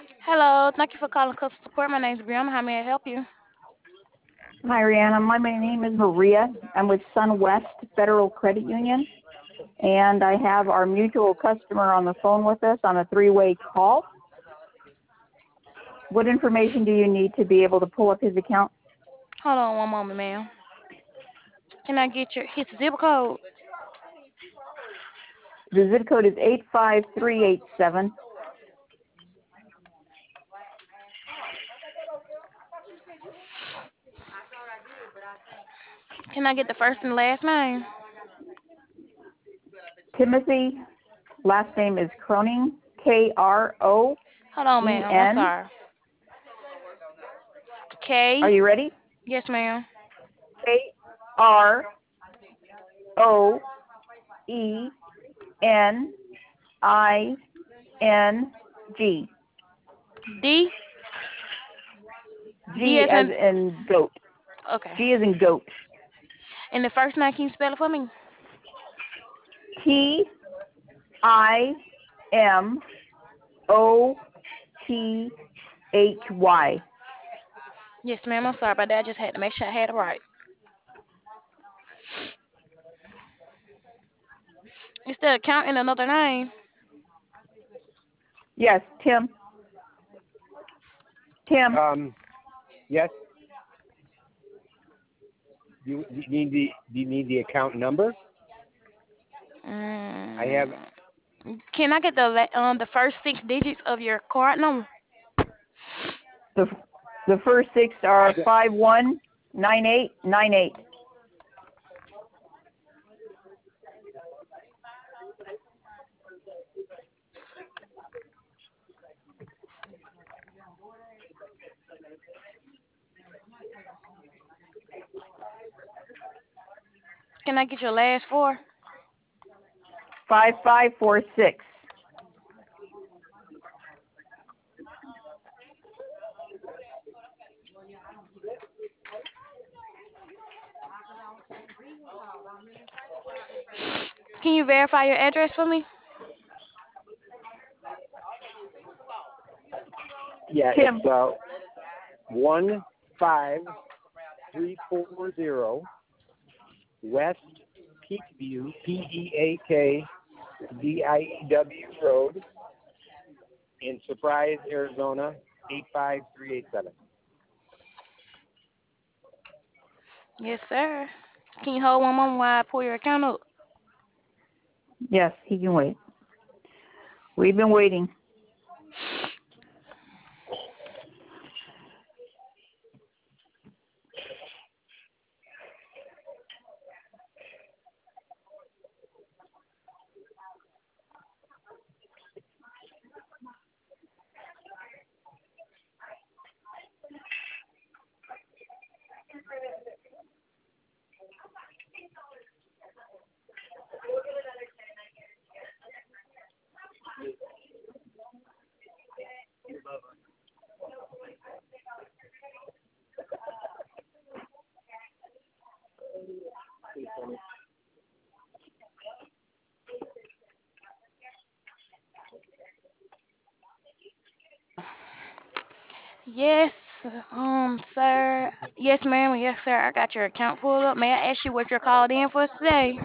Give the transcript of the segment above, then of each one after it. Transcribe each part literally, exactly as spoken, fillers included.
Hello, thank you for calling customer support. My name is Brianna. How may I help you? Hi, Rihanna. My, my name is Maria. I'm with SunWest Federal Credit Union, and I have our mutual customer on the phone with us on a three-way call. What information do you need to be able to pull up his account? Hold on one moment, ma'am. Can I get your his zip code? The zip code is eight five three eight seven. Can I get the first and last name? Timothy, last name is Croning, K R O Hold on, E ma'am. I'm N. sorry. K. Are you ready? Yes, ma'am. K R O E N I N G. D. D G as as in. in goat. Okay. G as in goat. And the first name, can you spell it for me? T I M O T H Y. Yes, ma'am. I'm sorry about that. I just had to make sure I had it right. Instead of counting another name. Yes, Tim. Tim. Um, yes. You, you need the do you need the account number? I have Mm, can I get the la- um the first six digits of your card number? The the first six are the, five one nine eight nine eight. Can I get your last four? Five five four six. Can you verify your address for me? yeah, Tim. it's uh one five three four zero West Peakview, P E A K V I E W Road in Surprise, Arizona eight five three eight seven. Yes, sir. Can you hold one moment while I pull your account up? Yes, he can wait. We've been waiting. Yes, um, sir. Yes, ma'am. Yes, sir. I got your account pulled up. May I ask you what you're called in for today?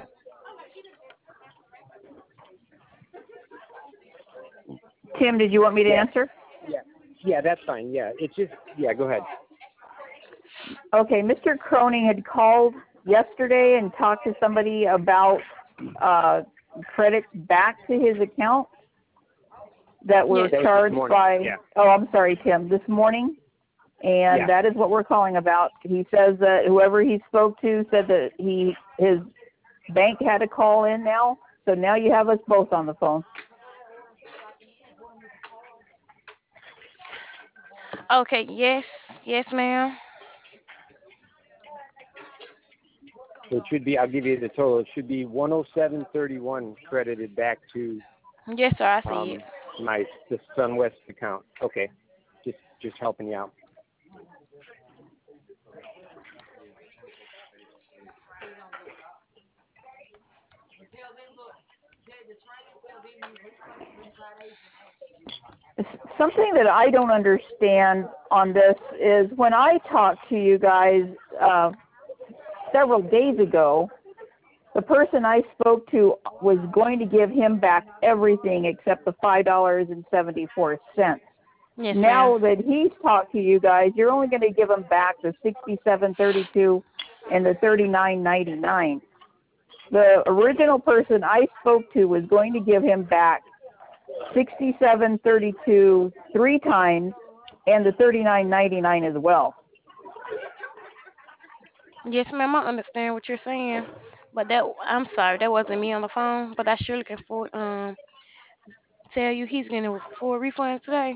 Tim, did you want me to Yes. answer? Yeah. Yeah, that's fine. Yeah. It's just yeah, go ahead. Okay, Mister Croning had called yesterday and talked to somebody about uh, credits back to his account that were Yes. That was this charged morning. by, Yeah. oh, I'm sorry, Tim, this morning. And Yeah. that is what we're calling about. He says that whoever he spoke to said that he his bank had to call in now. So now you have us both on the phone. Okay. Yes. Yes, ma'am. So it should be I'll give you the total. It should be one oh seven thirty one credited back to Yes, sir. I see it. um my the SunWest account. Okay. Just just helping you out. something that I don't understand on this is when I talked to you guys uh, several days ago, the person I spoke to was going to give him back everything except the five dollars and seventy-four cents. Yes, Now ma'am. that he's talked to you guys, you're only going to give him back the sixty-seven thirty-two and the thirty-nine ninety-nine. The original person I spoke to was going to give him back sixty-seven thirty-two three times and the thirty-nine ninety-nine as well. Yes, ma'am. I understand what you're saying, but that I'm sorry, that wasn't me on the phone. But I surely can for um tell you he's getting a full refund today.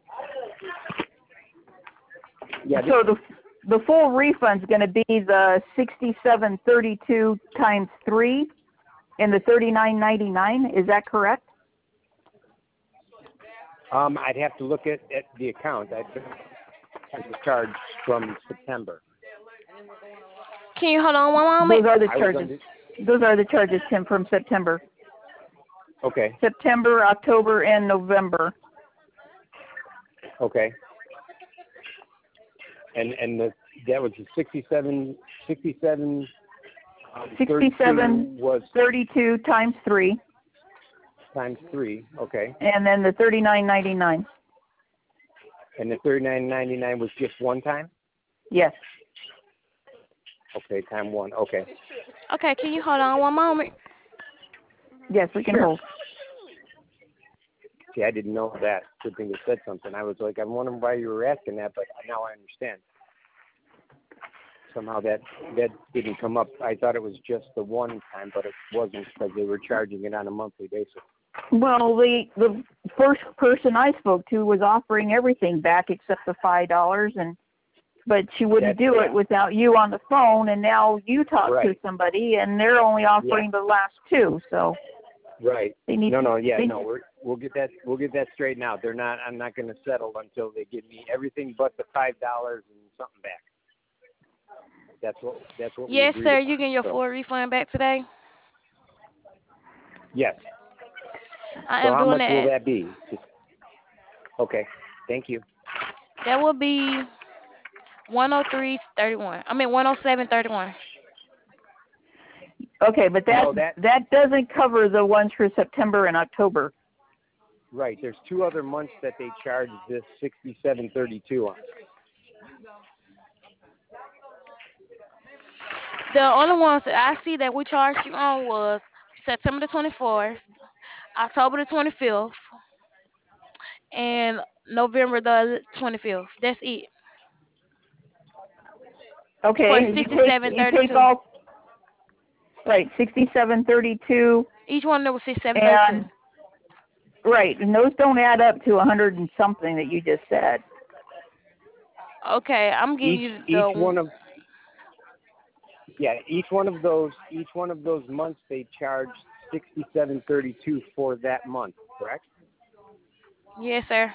Yeah, this, So the the full refund's going to be the sixty-seven thirty-two times three and the thirty-nine ninety-nine. Is that correct? um, I'd have to look at, at the account. I'd have the charge from September. Can you hold on one moment? Those are the I was charges. under, Those are the charges, Tim, from September. okay, September, October, and November. okay. And and the, that was the sixty-seven, sixty-seven, um, sixty-seven was thirty-two times three, times three, okay. and then the thirty-nine ninety-nine. And the thirty-nine ninety-nine was just one time? Yes. Okay, time one, okay. Okay, can you hold on one moment? Yes, we can Sure. hold. See, I didn't know that. Good thing you said something. I was like, I'm wondering why you were asking that, but now I understand. Somehow that that didn't come up. I thought it was just the one time, but it wasn't because they were charging it on a monthly basis. Well, the the first person I spoke to was offering everything back except the five dollars, and but she wouldn't That's do right. it without you on the phone. And now you talk Right. to somebody, and they're only offering the last two. So Right. they need. No, to, no, yeah, they, no. We're, we'll get that. We'll get that straightened out. They're not. I'm not going to settle until they give me everything but the five dollars and something back. That's what. That's what we Yes, agreed sir. upon. You getting your So, full refund back today? yes. I So am how doing much will that. that be? Just, okay. Thank you. That will be one oh three thirty one. I mean one oh seven thirty one. okay, but that No, that that doesn't cover the ones for September and October. right. There's two other months that they charge this sixty-seven thirty-two on. The only ones that I see that we charged you on was September the twenty fourth, October the twenty fifth, and November the twenty fifth. That's it. For Okay, you sixty take seven you thirty take two. all right, sixty-seven thirty-two, Each one there was sixty seven thirty two. and right, and those don't add up to a hundred and something that you just said. Okay, I'm giving Each you each the one of yeah each one of those each one of those months they charge sixty-seven thirty-two for that month. Correct? yes, sir.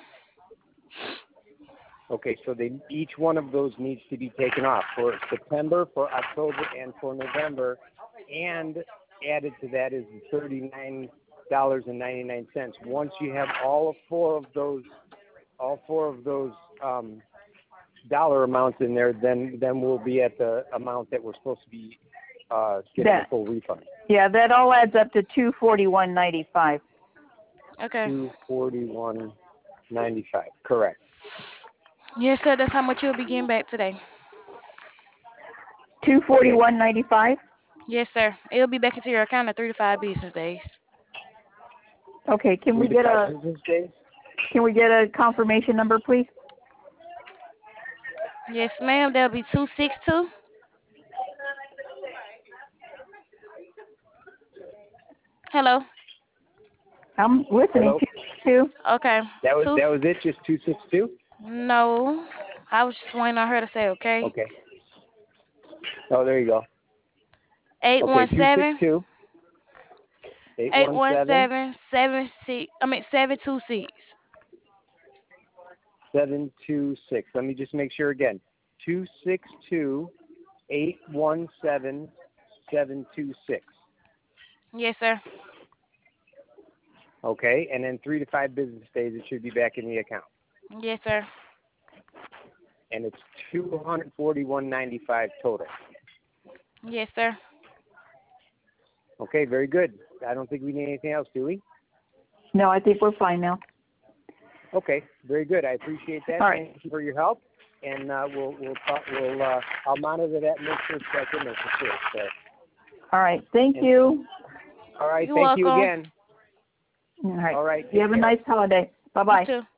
Okay, so they each one of those needs to be taken off for September, for October, and for November, and added to that is the thirty-nine dollars and ninety-nine cents. Once you have all of four of those, all four of those um, dollar amounts in there, then then we'll be at the amount that we're supposed to be uh, getting That- a full refund. Yeah, that all adds up to two forty-one ninety-five. Okay. Two forty-one ninety-five. Correct. Yes, sir. That's how much you'll be getting back today. Two forty-one ninety-five. Yes, sir. It'll be back into your account in three to five business days. Okay, can we Three to get five a business days? can we get a confirmation number, please? Yes, ma'am. That'll be two six two. Hello. I'm listening Hello? to you. Okay. That was Two. that was it. Just two six two. No. I was just waiting on her to say okay. Okay. Oh, there you go. Eight Okay, one two six seven. two eight Eight one one seven seven seven six. I mean seven two six. seven two six. Let me just make sure again. Two six two eight one seven seven two six. Yes, sir. Okay, and then three to five business days, it should be back in the account. Yes, sir. And it's two hundred forty-one ninety-five total. Yes, sir. Okay, very good. I don't think we need anything else, do we? No, I think we're fine now. Okay, very good. I appreciate that. All right. Thank you for your help, and uh, we'll we'll talk, we'll uh, I'll monitor that and make sure it's back in there for sure. So, All right. Thank and, you. all right, You're thank you welcome. again. All right. All right, You have a take care. nice holiday. Bye You bye. too.